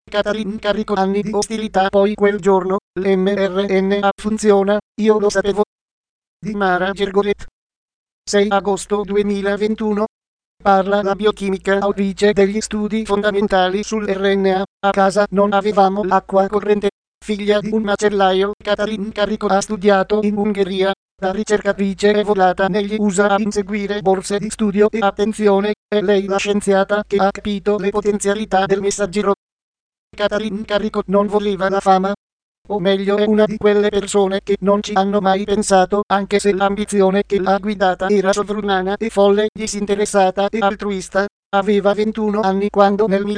Katalin carico anni di ostilità, poi quel giorno, l'mRNA funziona, io lo sapevo. Di Mara Gergolet. 6 agosto 2021. Parla la biochimica autrice degli studi fondamentali sull'RNA. A casa non avevamo l'acqua corrente. Figlia di un macellaio, Katalin Carico ha studiato in Ungheria. Da ricercatrice è volata negli USA a inseguire borse di studio e attenzione, è lei la scienziata che ha capito le potenzialità del messaggero. Katalin Carico non voleva la fama. O meglio, è una di quelle persone che non ci hanno mai pensato, anche se l'ambizione che l'ha guidata era sovrumana e folle, disinteressata e altruista. Aveva 21 anni quando nel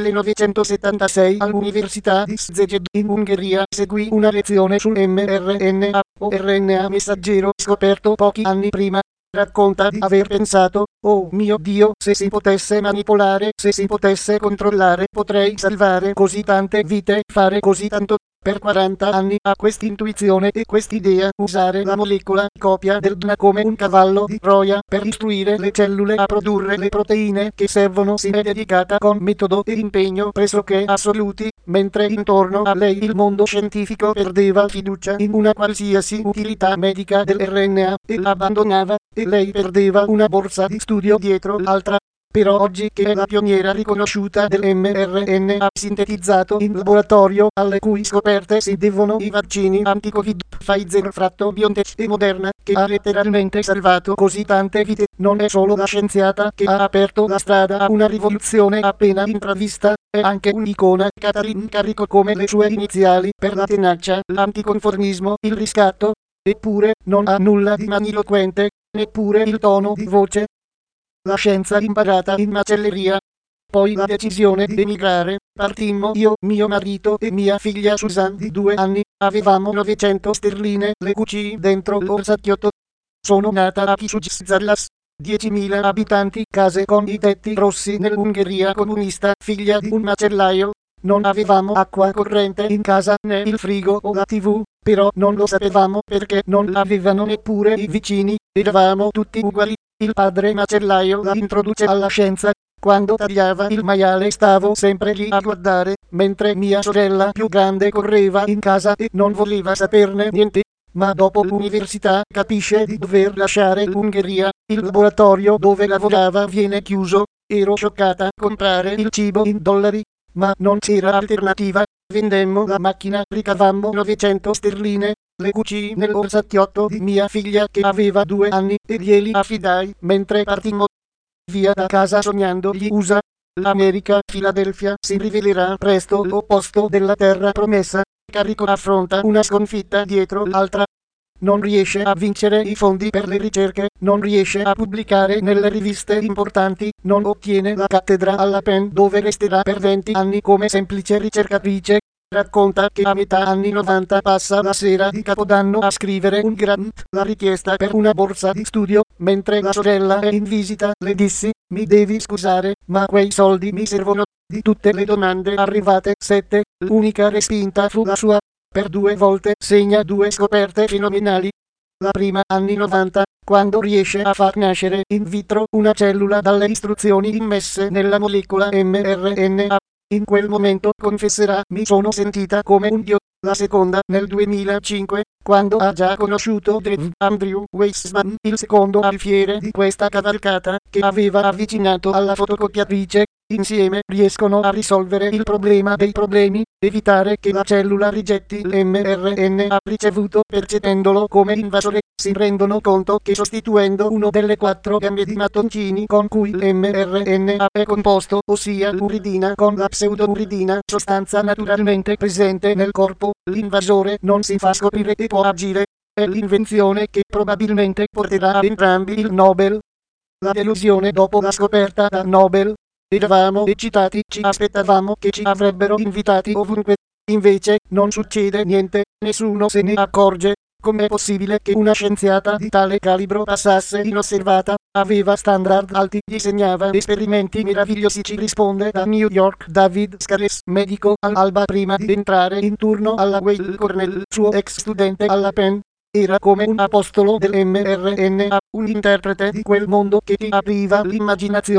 1976 all'Università di Szeged in Ungheria seguì una lezione sul mRNA o RNA messaggero scoperto pochi anni prima. Racconta di aver pensato, oh mio Dio, se si potesse manipolare, se si potesse controllare, potrei salvare così tante vite, fare così tanto. Per 40 anni ha quest'intuizione e quest'idea, usare la molecola copia del DNA come un cavallo di Troia per istruire le cellule a produrre le proteine che servono. Si è dedicata con metodo e impegno pressoché assoluti, mentre intorno a lei il mondo scientifico perdeva fiducia in una qualsiasi utilità medica dell'RNA e l'abbandonava, e lei perdeva una borsa di studio dietro l'altra. Però oggi che è la pioniera riconosciuta dell'mRNA sintetizzato in laboratorio, alle cui scoperte si devono i vaccini anti-Covid, Pfizer, BioNTech e Moderna, che ha letteralmente salvato così tante vite, non è solo la scienziata che ha aperto la strada a una rivoluzione appena intravista, è anche un'icona. Katalin Carico, come le sue iniziali, per la tenacia, l'anticonformismo, il riscatto. Eppure, non ha nulla di magniloquente, neppure il tono di voce. La scienza imparata in macelleria. Poi la decisione di emigrare. Partimmo io, mio marito e mia figlia Susan di 2 anni. Avevamo 900 sterline, le cucii dentro l'orsacchiotto. Sono nata a Kisuczallas. 10.000 abitanti, case con i tetti rossi nell'Ungheria comunista, figlia di un macellaio. Non avevamo acqua corrente in casa, né il frigo o la TV, però non lo sapevamo perché non l'avevano neppure i vicini, eravamo tutti uguali. Il padre macellaio la introduce alla scienza. Quando tagliava il maiale stavo sempre lì a guardare, mentre mia sorella più grande correva in casa e non voleva saperne niente. Ma dopo l'università capisce di dover lasciare l'Ungheria, il laboratorio dove lavorava viene chiuso, ero scioccata. Comprare il cibo in dollari, ma non c'era alternativa, vendemmo la macchina, ricavammo 900 sterline, le cucii nell'orsacchiotto di mia figlia che aveva 2 anni e glieli affidai mentre partimmo via da casa sognando gli USA. L'America, Filadelfia, si rivelerà presto l'opposto della terra promessa. Carico affronta una sconfitta dietro l'altra. Non riesce a vincere i fondi per le ricerche, non riesce a pubblicare nelle riviste importanti, non ottiene la cattedra alla Penn dove resterà per 20 anni come semplice ricercatrice. Racconta che a metà anni 90 passa la sera di Capodanno a scrivere un grant, la richiesta per una borsa di studio, mentre la sorella è in visita. Le dissi, mi devi scusare, ma quei soldi mi servono. Di tutte le domande arrivate, 7, l'unica respinta fu la sua. Per 2 volte segna 2 scoperte fenomenali. La prima anni 90, quando riesce a far nascere in vitro una cellula dalle istruzioni immesse nella molecola mRNA. In quel momento, confesserà, mi sono sentita come un dio. La seconda nel 2005, quando ha già conosciuto Dave Andrew Weissman, il secondo alfiere di questa cavalcata, che aveva avvicinato alla fotocopiatrice. Insieme riescono a risolvere il problema dei problemi, evitare che la cellula rigetti l'mRNA ricevuto percependolo come invasore. Si rendono conto che sostituendo uno delle 4 gambe di mattoncini con cui l'mRNA è composto, ossia l'uridina con la pseudouridina, sostanza naturalmente presente nel corpo, l'invasore non si fa scoprire e può agire. È l'invenzione che probabilmente porterà a entrambi il Nobel. La delusione dopo la scoperta da Nobel. Eravamo eccitati, ci aspettavamo che ci avrebbero invitati ovunque. Invece, non succede niente, nessuno se ne accorge. Com'è possibile che una scienziata di tale calibro passasse inosservata? Aveva standard alti, disegnava esperimenti meravigliosi. Ci risponde da New York David Scales, medico all'alba prima di entrare in turno alla Weill Cornell, suo ex studente alla Penn. Era come un apostolo dell'mRNA, un interprete di quel mondo che ti apriva l'immaginazione.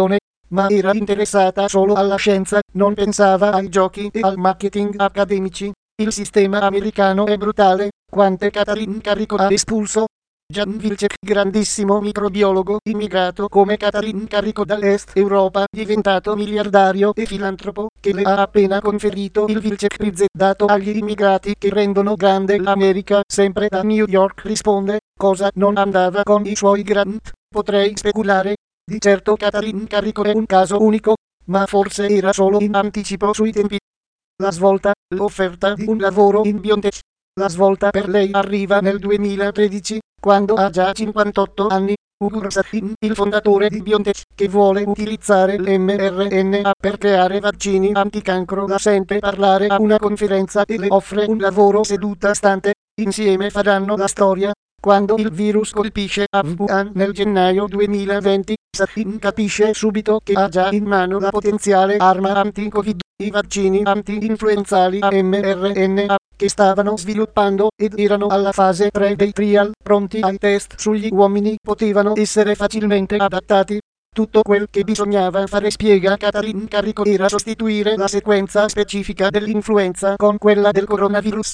ma era interessata solo alla scienza, non pensava ai giochi e al marketing accademici. Il sistema americano è brutale, quante Katalin Karikó ha espulso. Jan Wilczek, grandissimo microbiologo immigrato come Katalin Karikó dall'Est Europa, diventato miliardario e filantropo, che le ha appena conferito il Wilczek Prize dato agli immigrati che rendono grande l'America. Sempre da New York risponde, cosa non andava con i suoi grant, potrei speculare. Di certo Katalin Karikó è un caso unico, ma forse era solo in anticipo sui tempi. La svolta, l'offerta di un lavoro in biotech. La svolta per lei arriva nel 2013, quando ha già 58 anni. Ugur Sahin, il fondatore di BioNTech, che vuole utilizzare l'mRNA per creare vaccini anticancro, la sente parlare a una conferenza e le offre un lavoro seduta stante. Insieme faranno la storia. Quando il virus colpisce a Wuhan nel gennaio 2020, Sahin capisce subito che ha già in mano la potenziale arma anti-Covid, i vaccini anti-influenzali a mRNA, che stavano sviluppando ed erano alla fase 3 dei trial, pronti ai test sugli uomini, potevano essere facilmente adattati. Tutto quel che bisognava fare, spiega Katalin Karikó, era sostituire la sequenza specifica dell'influenza con quella del coronavirus.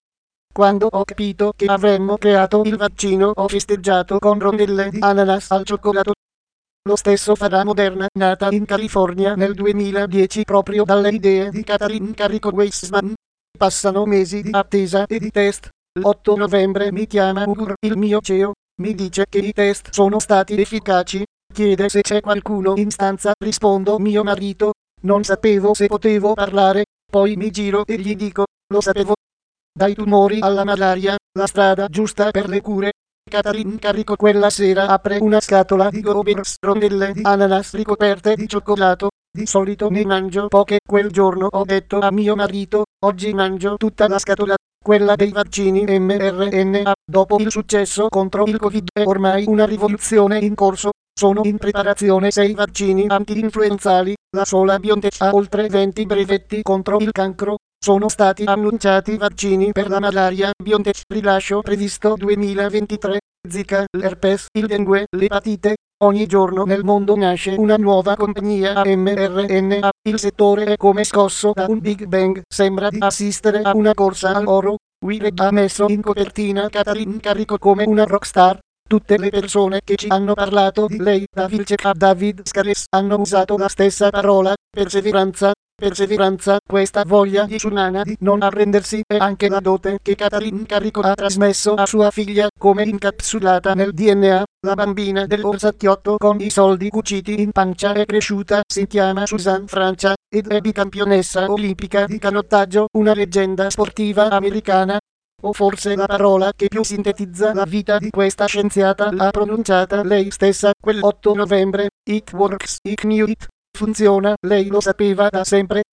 Quando ho capito che avremmo creato il vaccino, ho festeggiato con rondelle di ananas al cioccolato. Lo stesso farà Moderna, nata in California nel 2010 proprio dalle idee di Katalin Karikó Weissman. Passano mesi di attesa e di test. L'8 novembre mi chiama Ugur, il mio CEO, mi dice che i test sono stati efficaci, chiede se c'è qualcuno in stanza, rispondo mio marito, non sapevo se potevo parlare, poi mi giro e gli dico, lo sapevo. Dai tumori alla malaria, la strada giusta per le cure. Katalin Karikó quella sera apre una scatola di Goobers, rondelle di ananas ricoperte di cioccolato. Di solito ne mangio poche, quel giorno ho detto a mio marito, oggi mangio tutta la scatola, quella dei vaccini mRNA. Dopo il successo contro il Covid è ormai una rivoluzione in corso. Sono in preparazione 6 vaccini anti-influenzali, la sola BioNTech ha oltre 20 brevetti contro il cancro. Sono stati annunciati vaccini per la malaria, BioNTech, rilascio previsto 2023, Zika, l'herpes, il dengue, l'epatite. Ogni giorno nel mondo nasce una nuova compagnia a mRNA, il settore è come scosso da un Big Bang, sembra di assistere a una corsa all'oro. Wired ha messo in copertina Katalin Karikó come una rockstar. Tutte le persone che ci hanno parlato di lei, da Wilczek a David Scares, hanno usato la stessa parola, perseveranza. Perseveranza, questa voglia di Tsunana di non arrendersi è anche la dote che Katalin Karikó ha trasmesso a sua figlia, come incapsulata nel DNA. La bambina dell'orsacchiotto con i soldi cuciti in pancia è cresciuta, si chiama Suzanne Francia, ed è bicampionessa olimpica di canottaggio, una leggenda sportiva americana. O forse la parola che più sintetizza la vita di questa scienziata l'ha pronunciata lei stessa quell'8 novembre, it works, it knew it. Funziona, lei lo sapeva da sempre.